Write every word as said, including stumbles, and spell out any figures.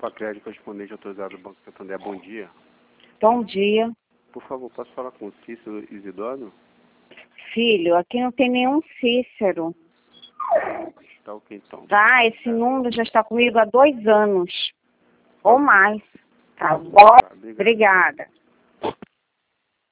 Facred, correspondente autorizado do Banco Santander. Bom dia. Bom dia. Por favor, posso falar com o Cícero Isidoro? Filho, aqui não tem nenhum Cícero. Tá ok, então. Tá, esse número já está comigo há dois anos. Ou mais. Tá bom? Tá, obrigado. Obrigada.